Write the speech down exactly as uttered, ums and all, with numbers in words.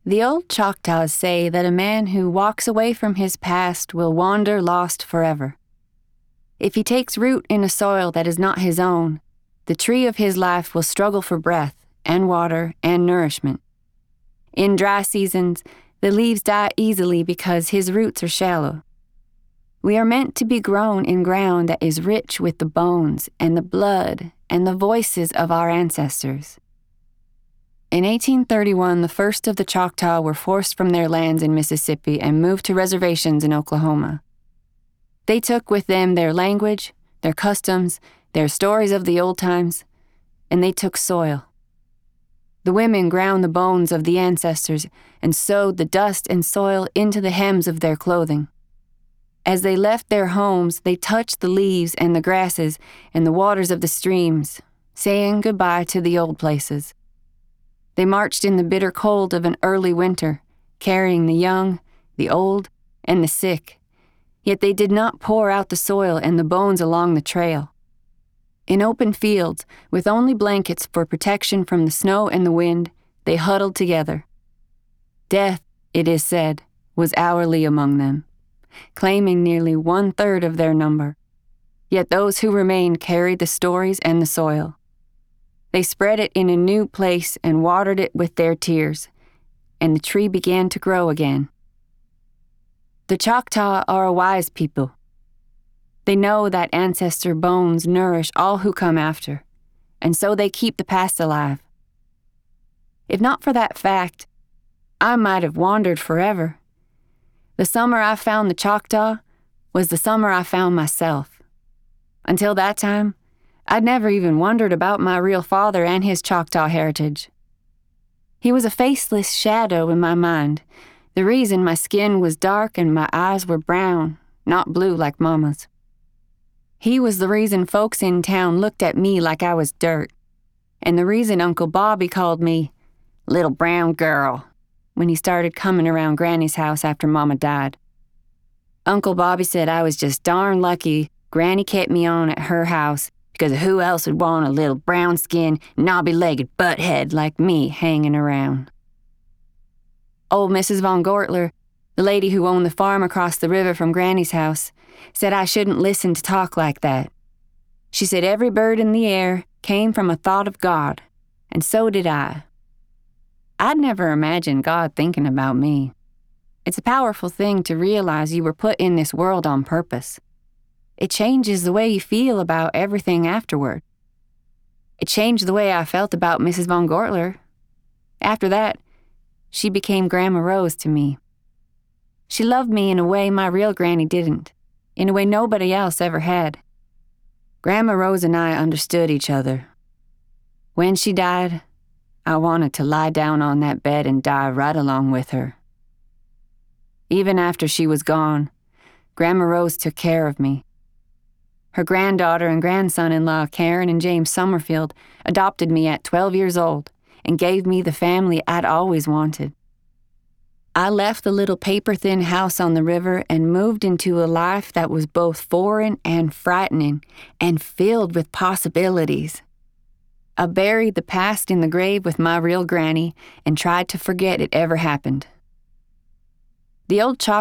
The old Choctaws say that a man who walks away from his past will wander lost forever. If he takes root in a soil that is not his own, the tree of his life will struggle for breath and water and nourishment. In dry seasons, the leaves die easily because his roots are shallow. We are meant to be grown in ground that is rich with the bones and the blood and the voices of our ancestors. In eighteen thirty-one, the first of the Choctaw were forced from their lands in Mississippi and moved to reservations in Oklahoma. They took with them their language, their customs, their stories of the old times, and they took soil. The women ground the bones of the ancestors and sewed the dust and soil into the hems of their clothing. As they left their homes, they touched the leaves and the grasses and the waters of the streams, saying goodbye to the old places. They marched in the bitter cold of an early winter, carrying the young, the old, and the sick, yet they did not pour out the soil and the bones along the trail. In open fields, with only blankets for protection from the snow and the wind, they huddled together. Death, it is said, was hourly among them, claiming nearly one-third of their number. Yet those who remained carried the stories and the soil. They spread it in a new place and watered it with their tears, and the tree began to grow again. The Choctaw are a wise people. They know that ancestor bones nourish all who come after, and so they keep the past alive. If not for that fact, I might have wandered forever. The summer I found the Choctaw was the summer I found myself. Until that time, I'd never even wondered about my real father and his Choctaw heritage. He was a faceless shadow in my mind, the reason my skin was dark and my eyes were brown, not blue like Mama's. He was the reason folks in town looked at me like I was dirt, and the reason Uncle Bobby called me Little Brown Girl when he started coming around Granny's house after Mama died. Uncle Bobby said I was just darn lucky Granny kept me on at her house, because who else would want a little brown-skinned, knobby-legged butthead like me hanging around? Old Missus Von Gortler, the lady who owned the farm across the river from Granny's house, said I shouldn't listen to talk like that. She said every bird in the air came from a thought of God, and so did I. I'd never imagined God thinking about me. It's a powerful thing to realize you were put in this world on purpose. It changes the way you feel about everything afterward. It changed the way I felt about Missus Von Gortler. After that, she became Grandma Rose to me. She loved me in a way my real Granny didn't, in a way nobody else ever had. Grandma Rose and I understood each other. When she died, I wanted to lie down on that bed and die right along with her. Even after she was gone, Grandma Rose took care of me. Her granddaughter and grandson-in-law, Karen and James Summerfield, adopted me at twelve years old and gave me the family I'd always wanted. I left the little paper-thin house on the river and moved into a life that was both foreign and frightening and filled with possibilities. I buried the past in the grave with my real Granny and tried to forget it ever happened. The old